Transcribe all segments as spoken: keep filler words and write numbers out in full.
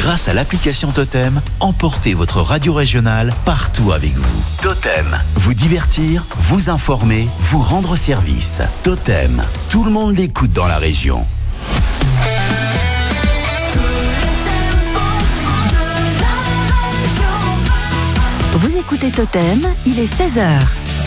Grâce à l'application Totem, emportez votre radio régionale partout avec vous. Totem, vous divertir, vous informer, vous rendre service. Totem, tout le monde l'écoute dans la région. Vous écoutez Totem, il est seize heures.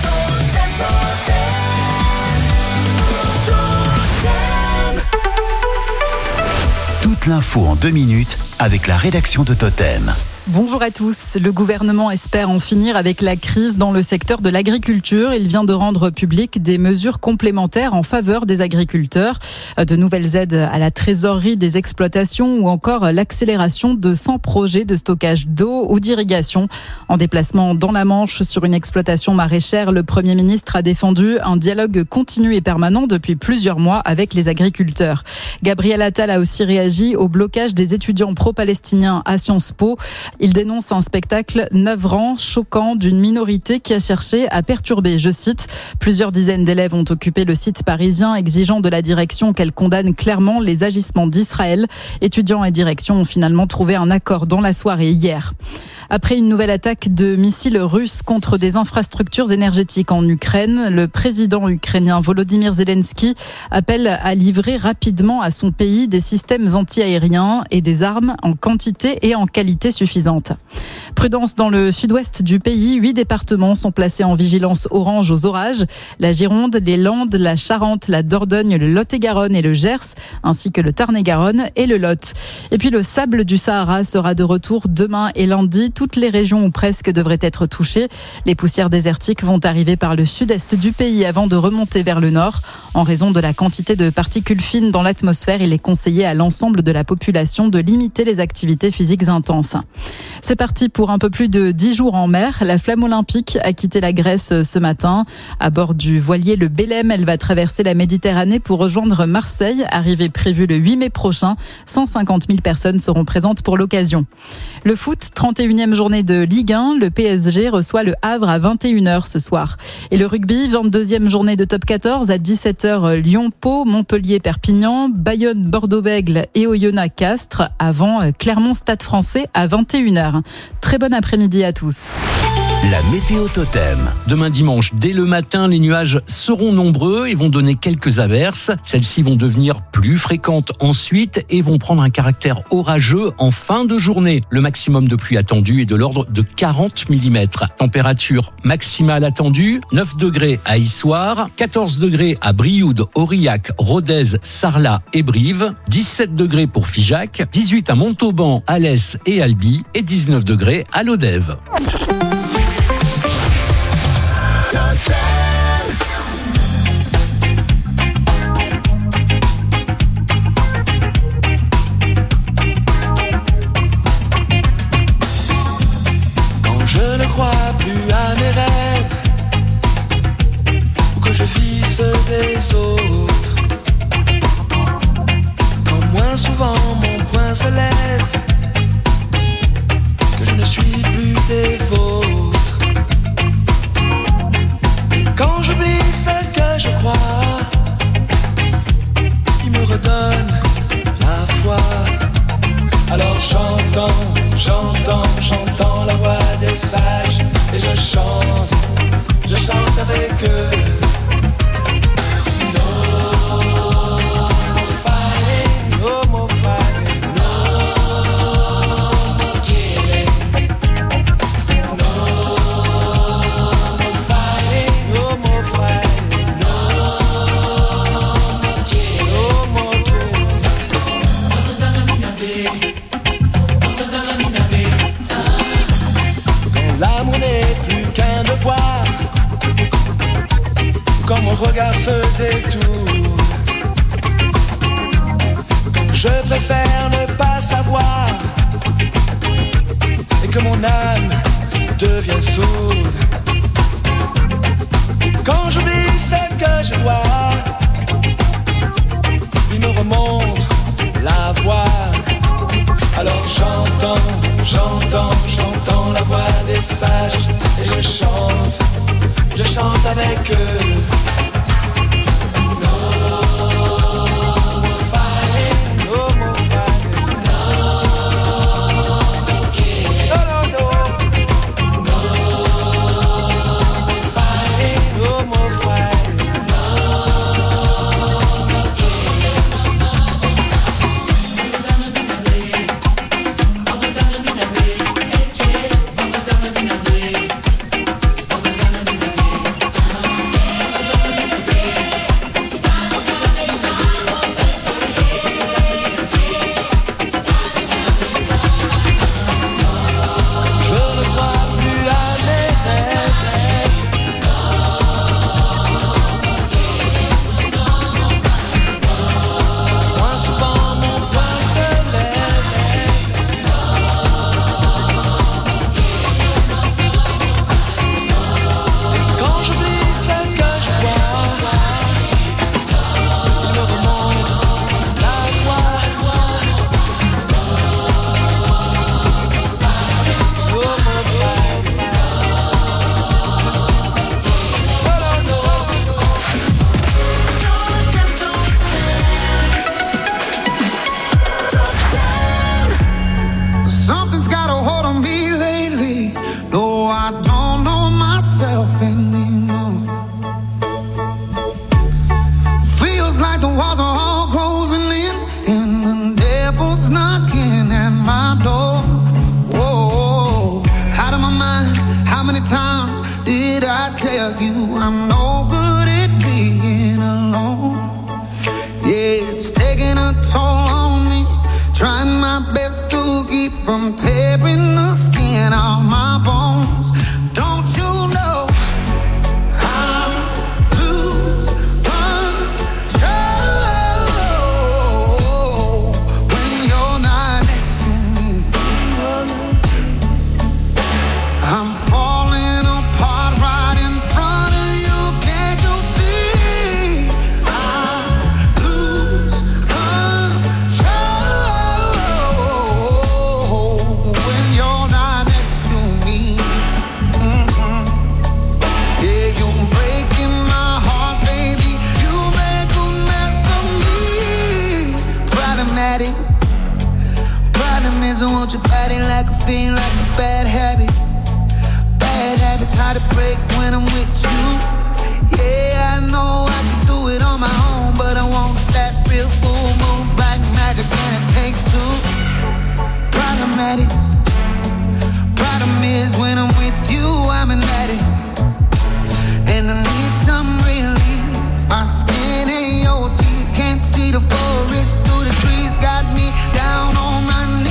Toute l'info en deux minutes avec la rédaction de Totem. Bonjour à tous. Le gouvernement espère en finir avec la crise dans le secteur de l'agriculture. Il vient de rendre public des mesures complémentaires en faveur des agriculteurs. De nouvelles aides à la trésorerie des exploitations ou encore l'accélération de cent projets de stockage d'eau ou d'irrigation. En déplacement dans la Manche sur une exploitation maraîchère, le Premier ministre a défendu un dialogue continu et permanent depuis plusieurs mois avec les agriculteurs. Gabriel Attal a aussi réagi au blocage des étudiants pro-palestiniens à Sciences Po. Il dénonce un spectacle navrant, choquant d'une minorité qui a cherché à perturber, je cite, « Plusieurs dizaines d'élèves ont occupé le site parisien, exigeant de la direction qu'elle condamne clairement les agissements d'Israël. Étudiants et direction ont finalement trouvé un accord dans la soirée hier. » Après une nouvelle attaque de missiles russes contre des infrastructures énergétiques en Ukraine, le président ukrainien Volodymyr Zelensky appelle à livrer rapidement à son pays des systèmes anti-aériens et des armes en quantité et en qualité suffisante. Prudence dans le sud-ouest du pays, huit départements sont placés en vigilance orange aux orages. La Gironde, les Landes, la Charente, la Dordogne, le Lot-et-Garonne et le Gers, ainsi que le Tarn-et-Garonne et le Lot. Et puis le sable du Sahara sera de retour demain et lundi. Toutes les régions ou presque devraient être touchées. Les poussières désertiques vont arriver par le sud-est du pays avant de remonter vers le nord. En raison de la quantité de particules fines dans l'atmosphère, il est conseillé à l'ensemble de la population de limiter les activités physiques intenses. C'est parti pour un peu plus de dix jours en mer. La flamme olympique a quitté la Grèce ce matin. À bord du voilier le Belém, elle va traverser la Méditerranée pour rejoindre Marseille. Arrivée prévue le huit mai prochain. cent cinquante mille personnes seront présentes pour l'occasion. Le foot, trente et unième journée de Ligue un. Le P S G reçoit le Havre à vingt et une heures ce soir. Et le rugby, vingt-deuxième journée de Top quatorze à dix-sept heures. Lyon-Pau, Montpellier-Perpignan, Bayonne-Bordeaux-Bègles et Oyonnax-Castres avant Clermont-Stade Français à vingt et une heures. Très bon après-midi à tous. La météo Totem. Demain dimanche, dès le matin, les nuages seront nombreux et vont donner quelques averses. Celles-ci vont devenir plus fréquentes ensuite et vont prendre un caractère orageux en fin de journée. Le maximum de pluie attendu est de l'ordre de quarante millimètres. Température maximale attendue, neuf degrés à Issoire, quatorze degrés à Brioude, Aurillac, Rodez, Sarlat et Brive, dix-sept degrés pour Figeac, dix-huit à Montauban, Alès et Albi et dix-neuf degrés à Lodève. Quand je ne crois plus à mes rêves, ou que je vis ceux des autres, quand moins souvent mon poing se lève, que je ne suis plus des vôtres. Quand j'oublie ce que je crois, il me redonne la foi. Alors j'entends, j'entends, j'entends la voix des sages et je chante, je chante avec eux. Quand mon regard se détourne, je préfère ne pas savoir et que mon âme devienne sourde. Quand j'oublie ce que je dois, il me remonte la voix. Alors j'entends, j'entends, j'entends la voix des sages et je chante, je chante avec eux. No more fighting, no more fighting, no devil's knocking at my door. Whoa, out of my mind. How many times did I tell you I'm no good at being alone? Yeah, it's taking a toll on me. Trying my best to keep from tearing the skin off my bones. Don't you know? Your body like a fiend, like a bad habit. Bad habits hard to break when I'm with you. Yeah, I know I can do it on my own, but I want that real full moon black magic when it takes two. Problematic. Problem is when I'm with you, I'm an addict, and I need some relief. My skin ain't your teeth, can't see the forest through the trees. Got me down on my knees.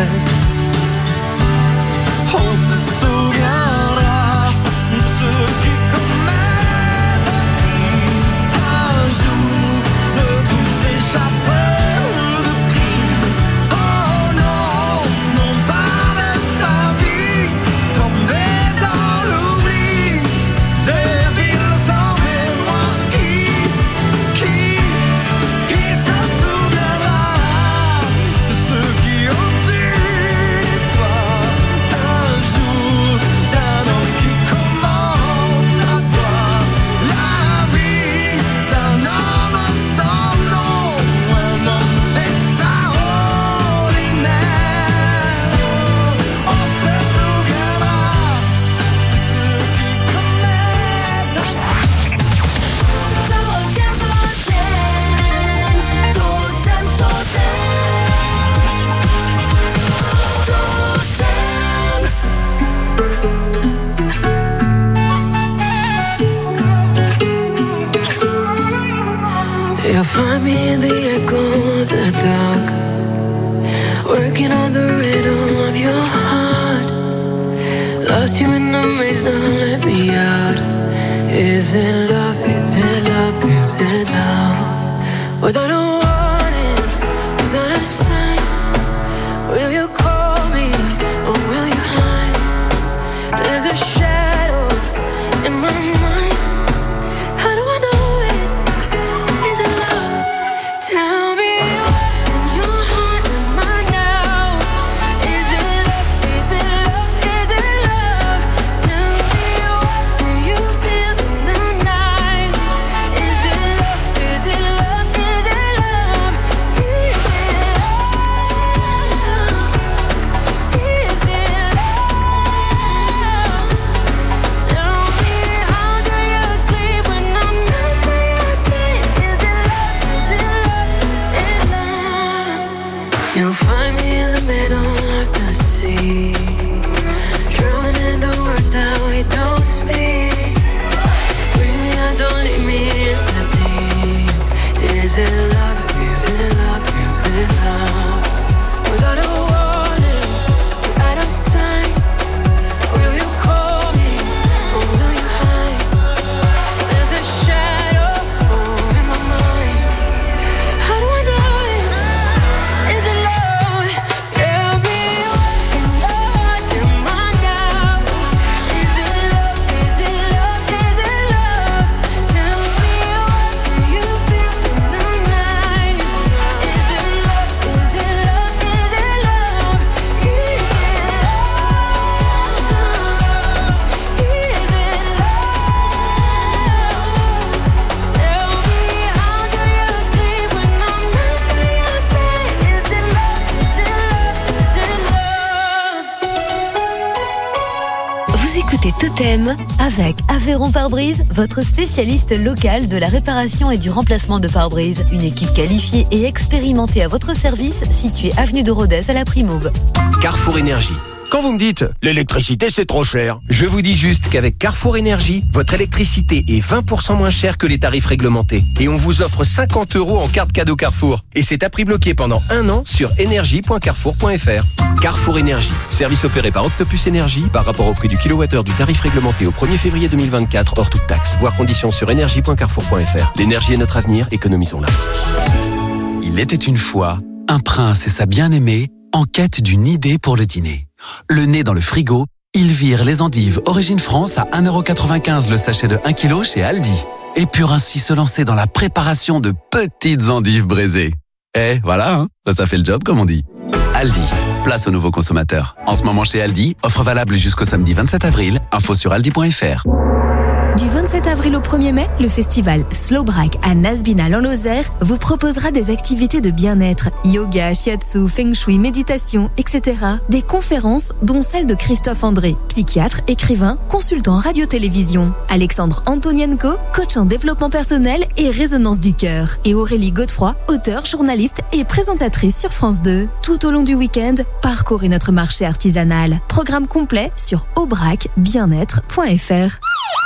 On se souviendra de ceux qui commettent un jour de tous ces chasseurs de crimes. Oh non, non pas de sa vie, tombée dans l'oubli, des villes sans mémoire qui, qui, qui se souviendra de ceux qui ont une histoire d'un jour, d'un homme qui commence à voir la vie d'un homme sans nom, un homme extraordinaire. On se souviendra de ceux qui commettent. You'll find me in the echo of the dark, working on the rhythm of your heart. Lost you in the maze, now let me out. Is it love? Is it love? Is it love? Without a warning, without a sign, will you call me or will you hide? There's a shadow in my mind. How do I know it? Is it love? Tell me what in your heart am I now? Is it love? Is it love? Is it love? Tell me what do you feel in the night? Is it love? Is it love? Is it love? Is it love? Is it love? Tell me how do you sleep when I'm not by your side? Is it love? Is it love? Is it love? You'll find me in the middle of the sea, drowning in the words that we don't speak. Bring me out, don't leave me in the deep. Is it love? Is it love? Is it love? Without a warning, without a sign, will you call me or will you hide? There's a shadow oh, in my mind. How do I know it? Is it love? Tell me what in your heart am I now? Is it love? Is it love? Is it love? Tell me what do you feel in the night? Is it love? Is it love? Is it love? Is it love? Is it love? Tell me how do you sleep when I'm not by your side? Is it love? Is it love? Is it love? Vous écoutez Totem avec Aveyron Pare-Brise, votre spécialiste local de la réparation et du remplacement de pare-brise. Une équipe qualifiée et expérimentée à votre service, située avenue de Rodez à la Primauve. Carrefour Énergie. Quand vous me dites « l'électricité c'est trop cher », je vous dis juste qu'avec Carrefour Énergie, votre électricité est vingt pour cent moins chère que les tarifs réglementés. Et on vous offre cinquante euros en carte cadeau Carrefour. Et c'est à prix bloqué pendant un an sur énergie point carrefour point f r. Carrefour Énergie, service opéré par Octopus Énergie par rapport au prix du kilowattheure du tarif réglementé au premier février deux mille vingt-quatre hors toute taxe. Voir conditions sur énergie point carrefour point f r. L'énergie est notre avenir, économisons-la. Il était une fois un prince et sa bien-aimée en quête d'une idée pour le dîner. Le nez dans le frigo, ils virent les endives Origine France à un euro quatre-vingt-quinze le sachet de un kilo chez Aldi. Et purent ainsi se lancer dans la préparation de petites endives braisées. Eh, voilà, hein, ça, ça fait le job comme on dit. Aldi, place aux nouveaux consommateurs. En ce moment chez Aldi, offre valable jusqu'au samedi vingt-sept avril. Info sur aldi point f r. Du vingt-sept avril au premier mai, le festival Slow Brack à Nasbinal en Lozère vous proposera des activités de bien-être, yoga, shiatsu, feng shui, méditation, et cetera. Des conférences dont celle de Christophe André, psychiatre, écrivain, consultant radio-télévision, Alexandre Antonienko, coach en développement personnel et résonance du cœur, et Aurélie Godefroy, auteure, journaliste et présentatrice sur France deux. Tout au long du week-end, parcourez notre marché artisanal. Programme complet sur aubrac bien être point f r.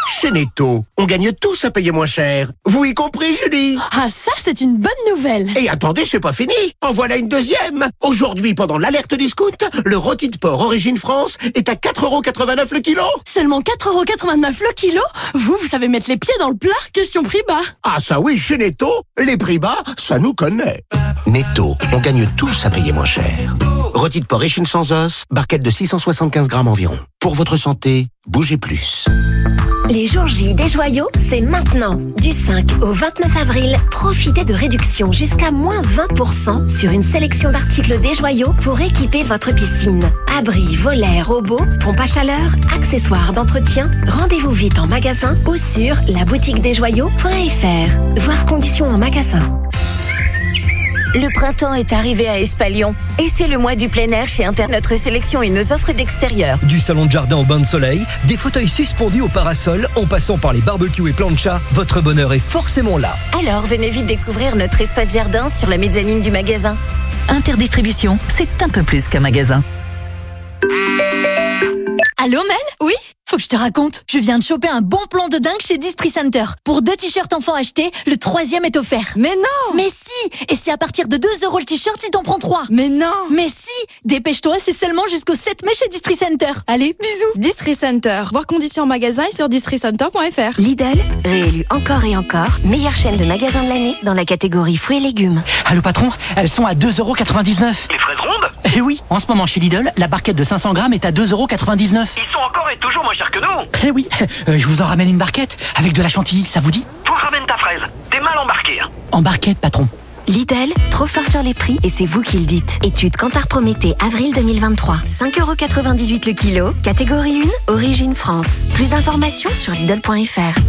Chez Netto, on gagne tous à payer moins cher. Vous y compris, Julie? Ah, ça, c'est une bonne nouvelle. Et attendez, c'est pas fini. En voilà une deuxième. Aujourd'hui, pendant l'alerte discount, le rôti de porc Origine France est à quatre euros quatre-vingt-neuf le kilo. Seulement quatre euros quatre-vingt-neuf le kilo? Vous, vous savez mettre les pieds dans le plat? Question prix bas. Ah ça oui, chez Netto, les prix bas, ça nous connaît. Netto, on gagne tous à payer moins cher. Rôti de porc échine sans os, barquette de six cent soixante-quinze grammes environ. Pour votre santé, bougez plus. Les jours J des joyaux, c'est maintenant. Du cinq au vingt-neuf avril, profitez de réductions jusqu'à moins vingt pour cent sur une sélection d'articles des joyaux pour équiper votre piscine. Abris, volets, robots, pompes à chaleur, accessoires d'entretien. Rendez-vous vite en magasin ou sur la boutique des joyaux point f r. Voir conditions en magasin. Le printemps est arrivé à Espalion et c'est le mois du plein air chez Inter. Notre sélection et nos offres d'extérieur. Du salon de jardin au bain de soleil, des fauteuils suspendus au parasol, en passant par les barbecues et planchas, votre bonheur est forcément là. Alors venez vite découvrir notre espace jardin sur la mezzanine du magasin. Interdistribution, c'est un peu plus qu'un magasin. Allô Mel? Oui? Faut que je te raconte, je viens de choper un bon plan de dingue chez Distri Center. Pour deux t-shirts enfants achetés, le troisième est offert. Mais non! Mais si! Et c'est à partir de deux euros le t-shirt si t'en prends trois. Mais non! Mais si! Dépêche-toi, c'est seulement jusqu'au sept mai chez Distri Center. Allez, bisous! Distri Center. Voir conditions en magasin et sur distri center point f r. Lidl, réélu encore et encore, meilleure chaîne de magasins de l'année dans la catégorie fruits et légumes. Allô patron, elles sont à deux euros quatre-vingt-dix-neuf. Les fraises rondes? Eh oui, en ce moment chez Lidl, la barquette de cinq cents grammes est à deux euros quatre-vingt-dix-neuf. Ils sont encore et toujours moins chers que nous. Eh oui, euh, je vous en ramène une barquette avec de la chantilly, ça vous dit? Toi ramène ta fraise, t'es mal embarqué. Hein. En barquette, patron. Lidl, trop fort sur les prix et c'est vous qui le dites. Étude Kantar Prométhée, avril deux mille vingt-trois. cinq euros quatre-vingt-dix-huit le kilo. Catégorie un, Origine France. Plus d'informations sur Lidl point f r.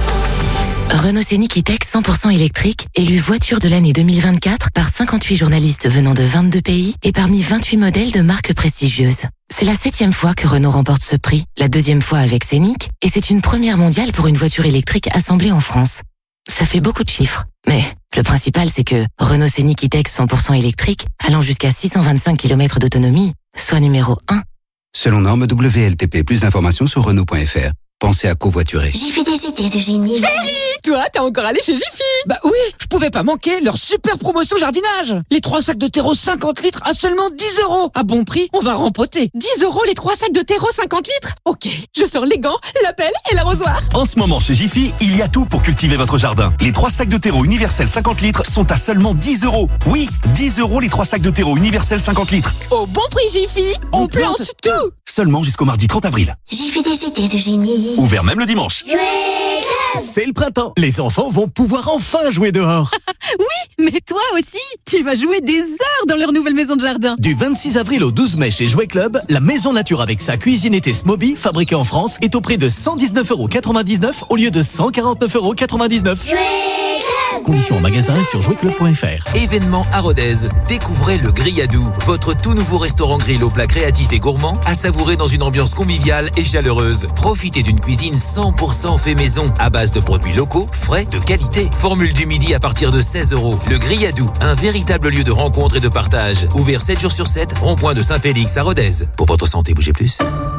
Renault Scénic E-Tech cent pour cent électrique, élu voiture de l'année deux mille vingt-quatre par cinquante-huit journalistes venant de vingt-deux pays et parmi vingt-huit modèles de marques prestigieuses. C'est la septième fois que Renault remporte ce prix, la deuxième fois avec Scénic, et c'est une première mondiale pour une voiture électrique assemblée en France. Ça fait beaucoup de chiffres, mais le principal c'est que Renault Scénic E-Tech cent pour cent électrique, allant jusqu'à six cent vingt-cinq kilomètres d'autonomie, soit numéro un. Selon norme W L T P, plus d'informations sur Renault point f r. Pensez à covoiturer. J'ai fait des idées de génie. Chérie, toi, t'es encore allé chez Jiffy? Bah oui, je pouvais pas manquer leur super promotion jardinage. Les trois sacs de terreau cinquante litres à seulement dix euros. À bon prix, on va rempoter. dix euros les trois sacs de terreau cinquante litres? Ok, je sors les gants, la pelle et l'arrosoir. En ce moment, chez Jiffy, il y a tout pour cultiver votre jardin. Les trois sacs de terreau universel cinquante litres sont à seulement dix euros. Oui, dix euros les trois sacs de terreau universel cinquante litres. Au bon prix Jiffy, on, on plante, plante tout. Seulement jusqu'au mardi trente avril. J'ai fait des idées de génie. Ouvert même le dimanche. C'est le printemps. Les enfants vont pouvoir enfin jouer dehors. Oui, mais toi aussi, tu vas jouer des heures dans leur nouvelle maison de jardin. Du vingt-six avril au douze mai chez Jouet Club, la maison nature avec sa cuisinette Smoby, fabriquée en France, est au prix de cent dix-neuf euros quatre-vingt-dix-neuf au lieu de cent quarante-neuf euros quatre-vingt-dix-neuf. Conditions en magasin et sur jouet club point f r. Événement à Rodez. Découvrez le Grillladou, votre tout nouveau restaurant grill aux plats créatifs et gourmands à savourer dans une ambiance conviviale et chaleureuse. Profitez d'une cuisine cent pour cent fait maison à base de produits locaux, frais, de qualité. Formule du midi à partir de seize euros. Le Grillladou, un véritable lieu de rencontre et de partage. Ouvert sept jours sur sept, rond-point de Saint-Félix à Rodez. Pour votre santé, bougez plus.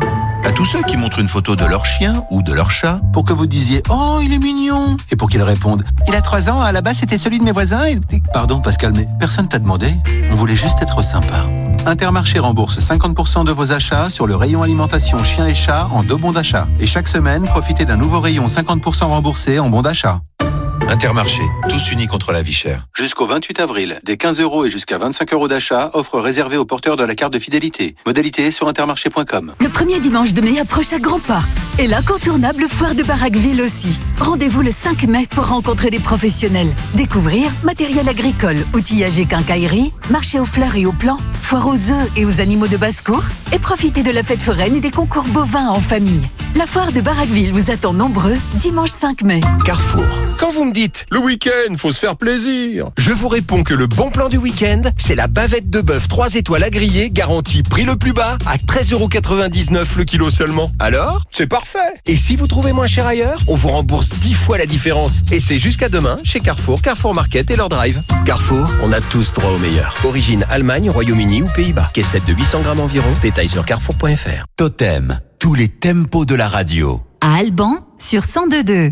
À tous ceux qui montrent une photo de leur chien ou de leur chat pour que vous disiez « Oh, il est mignon !» et pour qu'ils répondent « Il a trois ans, à la base c'était celui de mes voisins et... » Pardon Pascal, mais personne t'a demandé. On voulait juste être sympa. Intermarché rembourse cinquante pour cent de vos achats sur le rayon alimentation chien et chat en deux bons d'achat. Et chaque semaine, profitez d'un nouveau rayon cinquante pour cent remboursé en bons d'achat. Intermarché, tous unis contre la vie chère. Jusqu'au vingt-huit avril, des quinze euros et jusqu'à vingt-cinq euros d'achat, offre réservée aux porteurs de la carte de fidélité. Modalité sur intermarché point com. Le premier dimanche de mai approche à grands pas. Et l'incontournable foire de Barraqueville aussi. Rendez-vous le cinq mai pour rencontrer des professionnels. Découvrir matériel agricole, outillage et quincaillerie, marché aux fleurs et aux plants, foire aux œufs et aux animaux de basse-cour, et profiter de la fête foraine et des concours bovins en famille. La foire de Barraqueville vous attend nombreux dimanche cinq mai. Carrefour. Quand vous me dites, le week-end, faut se faire plaisir, je vous réponds que le bon plan du week-end, c'est la bavette de bœuf trois étoiles à griller, garantie prix le plus bas, à treize euros quatre-vingt-dix-neuf le kilo seulement. Alors, c'est parfait. Et si vous trouvez moins cher ailleurs, on vous rembourse dix fois la différence. Et c'est jusqu'à demain chez Carrefour, Carrefour Market et leur drive. Carrefour, on a tous droit au meilleur. Origine Allemagne, Royaume-Uni ou Pays-Bas. Caissette de huit cents grammes environ. Détail sur carrefour point f r. Totem, tous les tempos de la radio. à Alban sur cent deux virgule deux.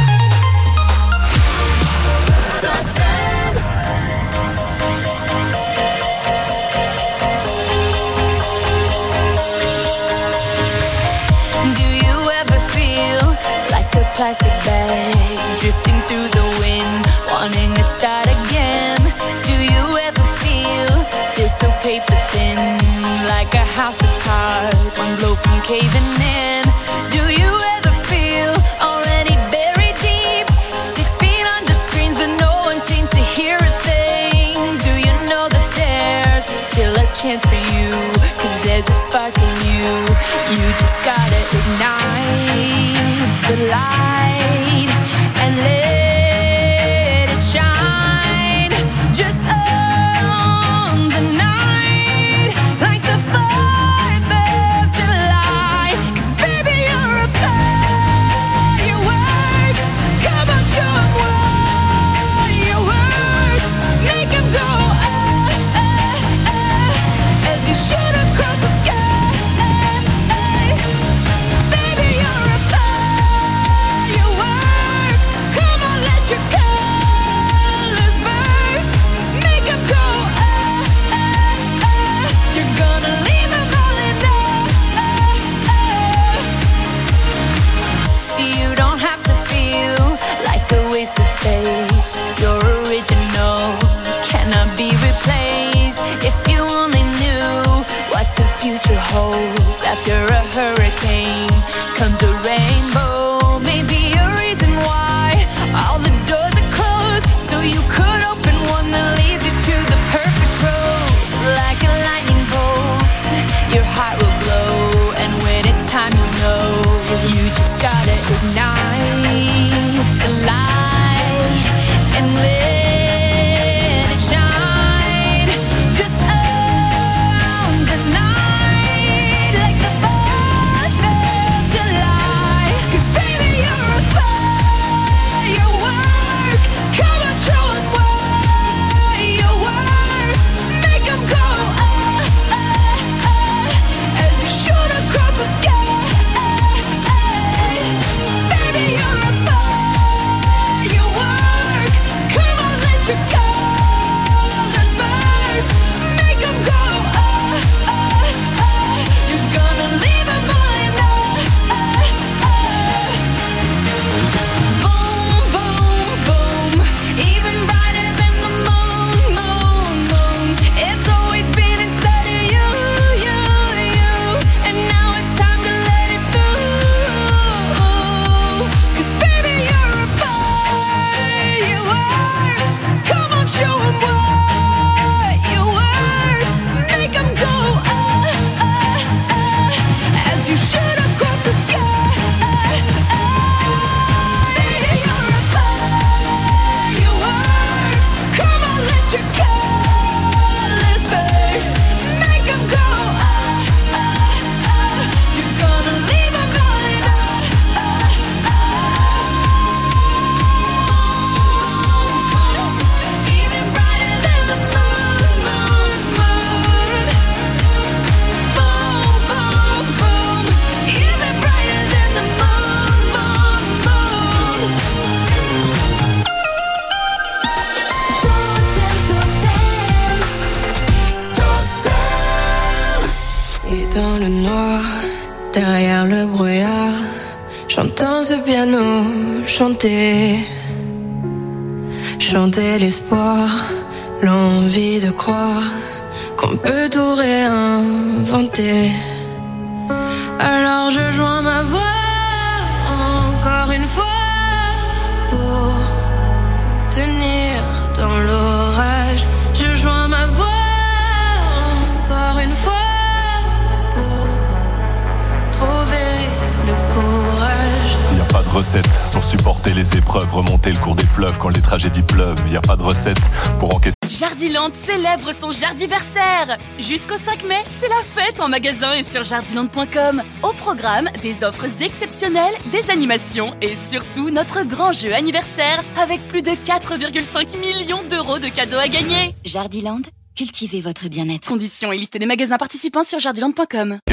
Plastic bag drifting through the wind, wanting to start again. Do you ever feel this so paper thin, like a house of cards, one blow from caving in? Do you ever feel already buried deep, six feet under screens but no one seems to hear a thing? Do you know that there's still a chance for you, cause there's a spark in you, you just gotta ignite the light and let it shine. Just own the night like the fourth of July. Cause baby you're a firework. Come on, show 'em what you work. Make 'em go ah, ah, ah, as you shoot across the sky. Your original cannot be replaced. If you only knew what the future holds. After a hurricane comes a rainbow. Maybe a reason why all the doors are closed, so you could open one that leads you to the perfect road. Like a lightning bolt, your heart will glow, and when it's time you know, you just gotta ignite the light and let it shine. Just own the night like the fourth of July. Cause baby you're a firework. Come on, show 'em what you work. Make 'em go ah, ah, ah, as you shoot across the sky. Baby you're a firework. Come on, let your colors burst. Make 'em go ah, ah, ah. You're gonna leave 'em all in ah, ah, ah. Boom, boom, boom. Even brighter than the moon, moon, moon. It's always been inside of you, you, you. And now it's time to let it through. Cause baby you're a firework. Come on, show 'em what you worth. Make 'em go ah, ah, ah, as you shoot across the sky. Baby, you're a firework. Come on, let your colors burst. Make 'em go ah, ah, ah. You're gonna leave 'em all in ah, ah, ah. Even brighter than the moon, moon, moon. Boom, boom, boom. Even brighter than the moon, moon, moon. Et dans le noir, derrière le brouillard, j'entends ce piano chanter. Chanter l'espoir, l'envie de croire qu'on peut tout réinventer. Alors je joins ma voix encore une fois pour tenir dans l'orage. Je joins ma voix encore une fois pour trouver le courage. Y a pas de recette pour supporter les épreuves, remonter le cours des fleuves quand les tragédies pleuvent. Y a pas de recette pour encaisser. Jardiland célèbre son jardiversaire. Jusqu'au cinq mai, c'est la fête en magasin et sur jardiland point com. Au programme, des offres exceptionnelles, des animations et surtout notre grand jeu anniversaire avec plus de quatre virgule cinq millions d'euros de cadeaux à gagner. Jardiland, cultivez votre bien-être. Conditions et liste des magasins participants sur jardiland point com.